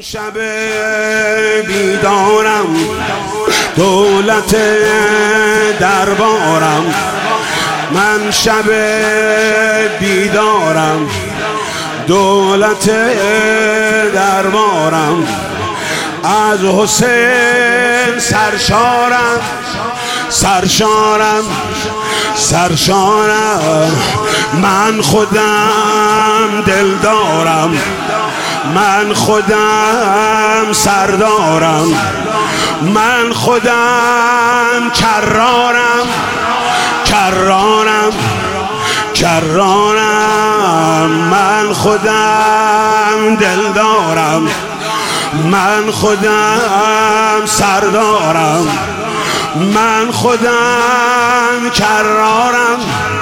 شب بیدارم دولت دربارم، من شب بیدارم دولت دربارم، از حسین سرشارم سرشارم سرشارم، من خودم دلدارم، من خودم سردارم، من خودم کرارم کرارم کرارم، من خودم دلدارم، من خودم سردارم، من خودم کرارم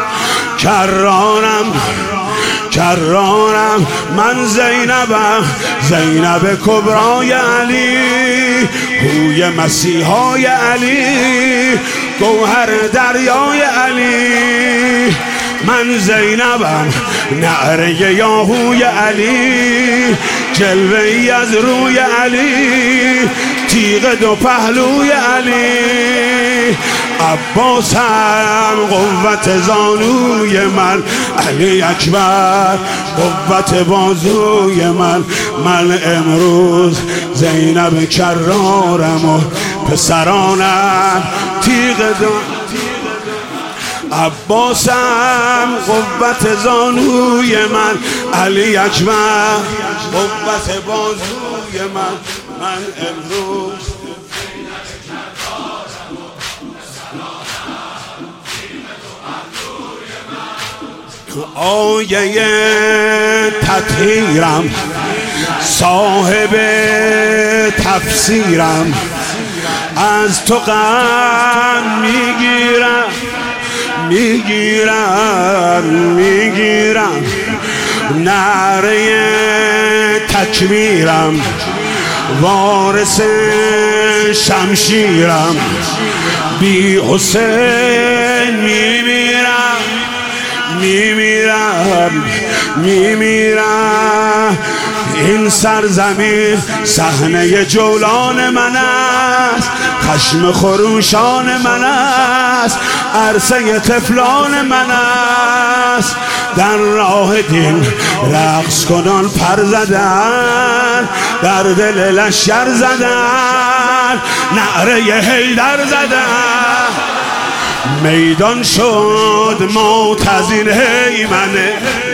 کرارم کرارم، من زینبم زینب کبرای علی، هوی مسیحای علی، گوهر دریای علی، من زینبم نعره یاهوی علی، جلوه ای از روی علی، تیغ دو پهلوی علی، عباسم قوت زانوی من، علی اکبر قوت بازوی من، من امروز زینب کرارم و پسرانم تیغ دو، عباسم قوت زانوی من، علی اکبر قوت بازوی من، من امروز آیه تطهیرم، صاحب تفسیرم، از تو غم میگیرم میگیرم میگیرم، نعره تکمیرم، وارث شمشیرم، بی حسین میمیرم میمیرم میمیرم، این سرزمین صحنه جولان من است، خشم خروشان من است، عرصه طفلان من است، در راه دین رقص کنان پر زدن، در دل لشکر زدن، نعره حیدر زدن، میدان شد معتزین هیمنه،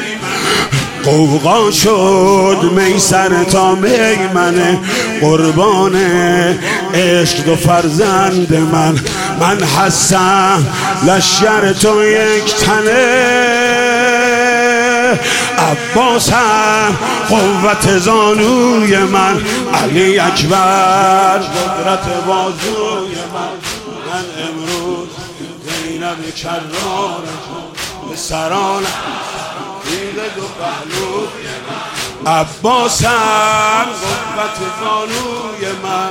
قوقا شد میسر تا میمنه، قربان عشق و فرزند من، من هستم لشکر تو یک تنه، عباسم قوت زانوی من، علی اکبر قدرت بازوی من، من امروز زینب کرارم پسرانم تیغ دو پهلو، عباسم قوت زانوی من،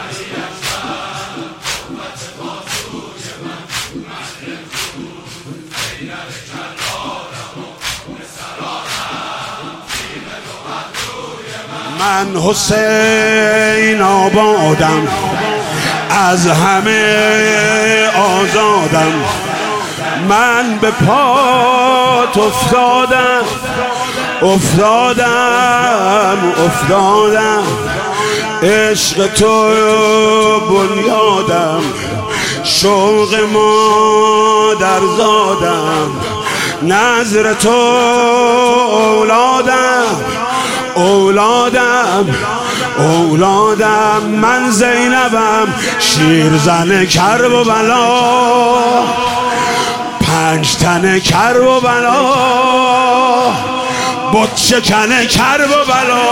من حسین آبادم، از همه آزادم، من به پات افتادم افتادم افتادم، عشق تو بنیادم، شوق مادر زادم، نظر تو اولادم اولادم اولادم، من زینبم شیرزن کرب و بلا، پنج تن کرب و بلا، بت شکن کرب و بلا،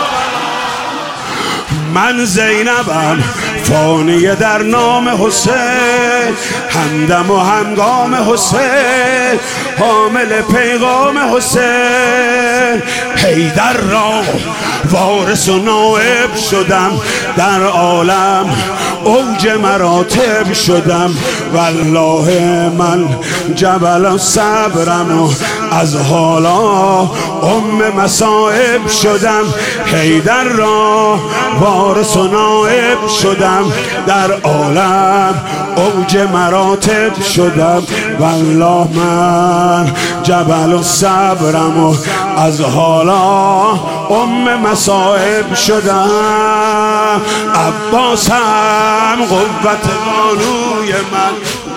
من زینبم فانی در نام حسین، همدم و همگام حسین، حامل پیغام حسین، حیدر را وارث و نائب شدم، در عالم اوج مراتب شدم، والله من جبل الصبرم و از حالا مصائب شدم، حیدر را وارث و نائب شدم، در عالم اوج مراتب شدم. والله من جبل الصبرم و از حالا مصائب شدم. عباسم قوت بانوی من،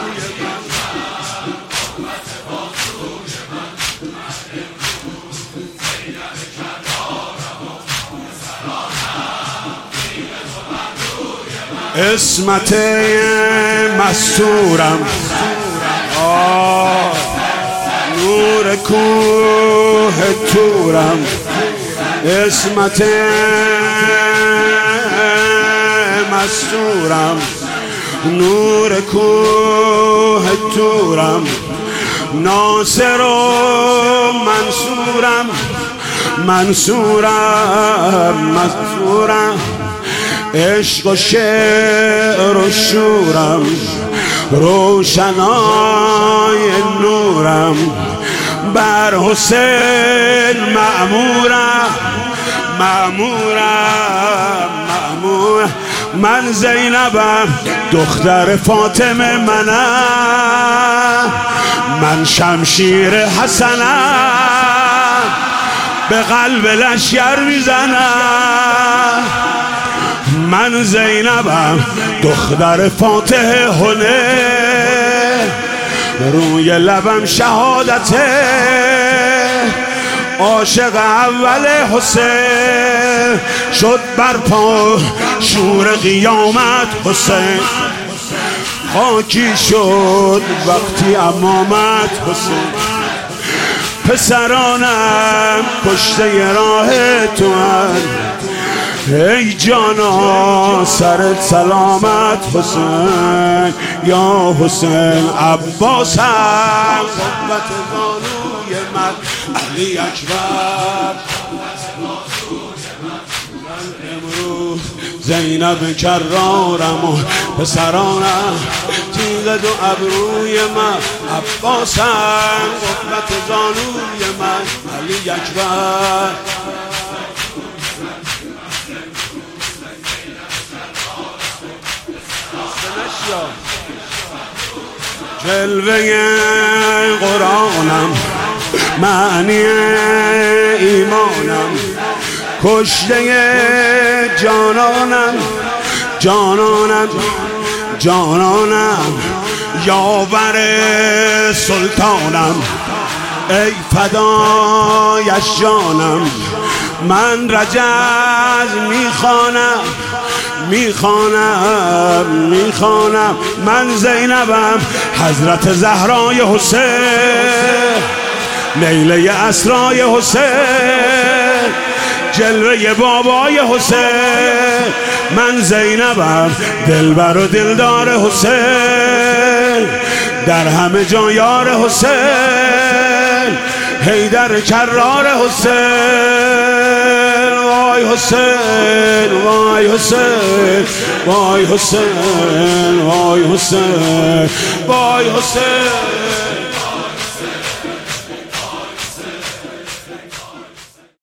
اسمت مستورم، نور کوه تورم، اسمت مستورم، نور کوه تورم، ناصر و منصورم، منصورم، عشق و شعر و شورم، روشنای نورم، بر حسین مأمورم. من زینبم دختر فاطمه منم، من شمشیر حسنم به قلب لشکر میزنم. من زینبم دختر فاتح هنر، روی لبم شهادته، عاشق اول حسین شد برپا شور قیامت. حسین خاکی شد وقتی امامت. حسین پسرانم کشته راه تو هن، ای جانا سرت سلامت. حسین یا حسین عباسم قوت بانوی من، علی اکبر امروز زینب کرارم و پسرانم تیغ دو ابروی من. عباسم قوت زانوی من، علی اکبر جلوه قرآنم، معنی ایمانم، کشته جانانم، یاور سلطانم، ای فدایش جانم. من رجز میخوانم، من زینبم حضرت زهرای حسین، لیله اسرای حسین، جلوه بابای حسین. من زینبم دلبر و دلدار حسین، در همه جا یار حسین، حیدر کرار حسین. وای حسین، وای حسین، وای حسین، وای حسین، وای حسین.